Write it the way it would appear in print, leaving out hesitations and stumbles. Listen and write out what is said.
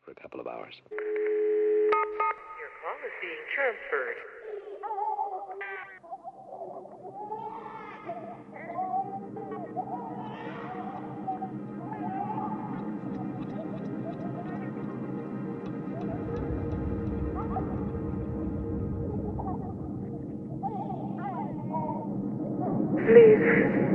for a couple of hours. Your call is being transferred. Please